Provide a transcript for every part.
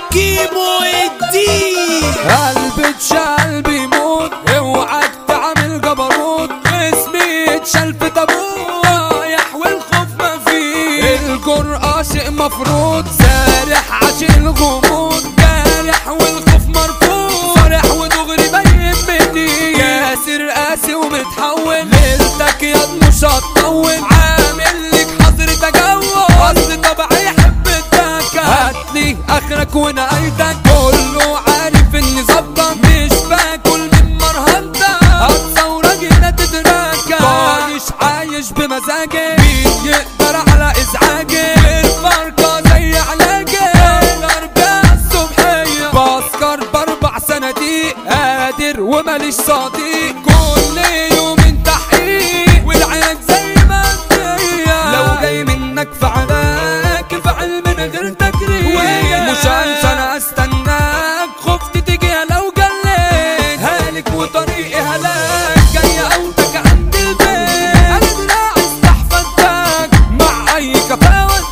كيمو الدين. قلبي اتشال بيموت، اوعك تعمل جبروت، اسمي اتشال في تابوت، رايح والخوف ما فيه، الجرأة شيء مفروض، سارح عشان الغموض، جارح والخوف مرفوض، فرح ودغري باين مني، كاسر قاسي ومتحول، ليلتك ياض مش هتطول، عامل لك حظر تجول، اصل طبعي يحب الدكة، هاتلي اخرك ونهايتك، كله عارف اني ظبطك، مش باكل من مرهنتك، هتصورك هنا تتراكى، عايش بمزاجي، مين يقدر على ازعاجي، الفرقة زي علاجي، الاربعاء الصبحية بسكر باربع صناديق، قادر وماليش صديق، كل يوم تحقيق، والعلاج زي ما هي، لو جاي منك فعلاك افعل من غير تكرير، مش انا استناك، خفت تيجي لو جليت، هالك وطريقي هلاك، جاي اوتك عند البيت، انا دراعي استحفظتك مع اي كفاوة،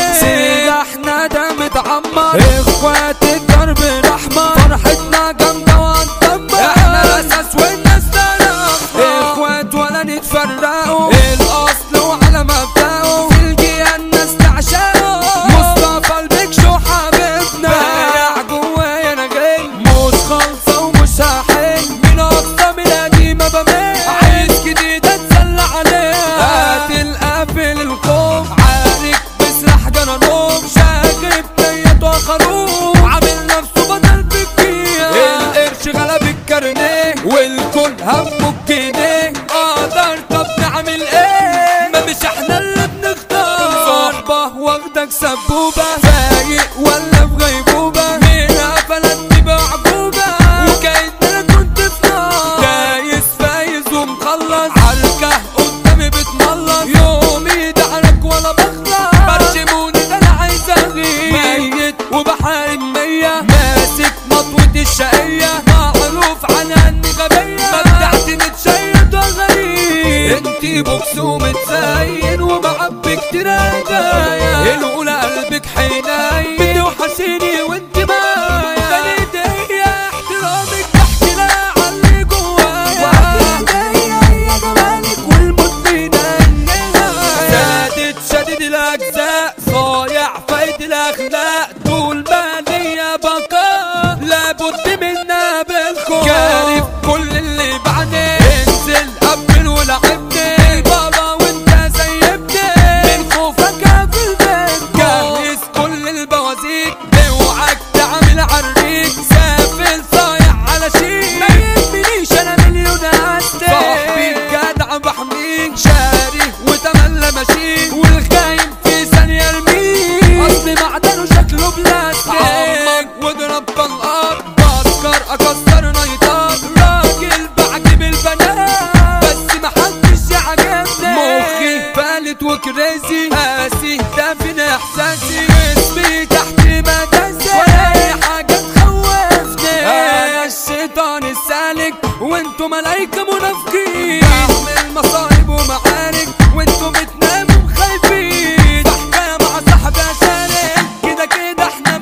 سلاحنا ده متعمر، اخوات الدرب الاحمر، فرحتنا جامدة وهنطمر، احنا الاساس والناس ترى اخوات ولا نتفرقوا، الاصل وعلى مبدأه، في الجيا الناس تعشقه، مصطفى البكشو حبيبنا، بايع جوايا انا جاي، مش خالصة ومش هحل، من اقصى من قديمة بمل، عايز جديد اتسلى عليها، قاتل قافل الخوف، عارك بسرح جانا نوم، شاغب نيت وخروف، عامل نفسه بدل بكيه، القرش غلب الكارنيه، والكل همه الجنيه، اقدر طب نعمل ايه، ما مش احنا اللي بنختار، صحبة واخدك سبوبة، فايق ولا في غيبوبة، مين قفلت بعجوبة، وكأن انا كنت في نار، دايس فايز ومخلص، عركة قدامي بتملص، يومي دعرك ولا بخلص، برشموني ده انا عايز اغير، ميت وبحارب مية، ماسك مطوة الشقية، معروف عنها اني غبية، مبدعتي متشيد وغريب، انتي بوكس ومتزين، ومعبي كتير هدايا، الاولى قلبك حنين، بتوحشيني وانت معايا، تاني احترامك بحكي لها عاللي جوايا، وهدايا هي جمالك والموت بينا النهاية، زادت شديد الاجزاء، صايع فايد الاخلاق، طول ما ليا بقاء لابد منا بالخوف، كارف كل اللي بعدين، انزل قبل ولعبني، بابا وانت سيبني، من خوفك في البيت، جهز كل البوازيك، اوعك تعمل عريك، سافل صايع على شيك، ما يهمنيش انا مليونات، صاحبي الجدع بحميك، شاري وتملى ماشيك، والخاين في ثانية ارميك، اصل معدنه شكله بلاستيك، عمك واضرب طلقات، بسكر اكسر نيطات، راجل بعجب البنات، بس محدش عجبني، مخي فالت وكريزي، قاسي دافن احساسي، اسمي تحت مداسي، ولا اي حاجة تخوفني، انا الشيطان السالك، وانتو ملايكة منافقين، بعمل مصايب ومعارك، وانتو بتناموا خايفين، بحكاية مع صاحبي اشارك، كده كده احنا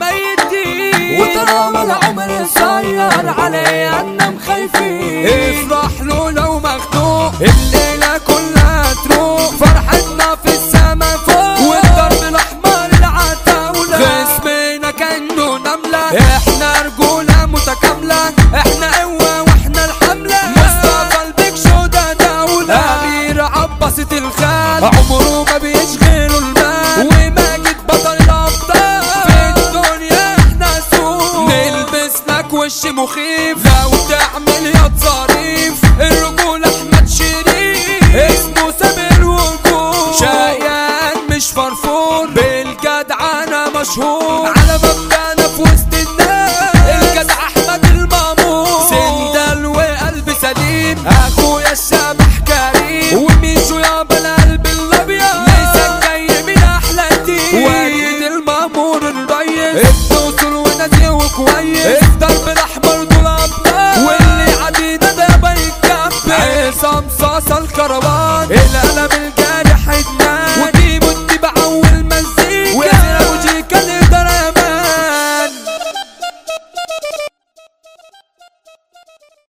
ميتين، وطالما العمر صغير عليا اننا مخايفين، افرح له لو مخنوق، الليلة كلها تروق، فرحتنا في السما فوق، والضرب الاحمر العتاولة، خصمنا كأنه نملة، احنا رجولة متكاملة، احنا قوة واحنا الحملة، مصطفى البكشو ده دولة، امير عباسة الخال، عمره ما بيشغله المال، وماجد بطل الابطال، في الدنيا احنا سوق، نلبس لك وش مخيف، لو تعمل يا ظريف، الرجولة احمد شريف، اسمه سامر وجود، شقيان مش فرفور، بالجدعنة مشهور، على مبدأنا في وسط الناس، الجدع احمد المامور، سندل وقلب سليم، اخويا الشبح كريم، وميشو يابا القلب الابيض، لسان جاي من احلى الدين، واجد المامور الريس، الدوسر ونادي وكويس، الضرب الاحمر دول ابطال، واللي عدينا ده بيكمل، عصام صاصة الكروان،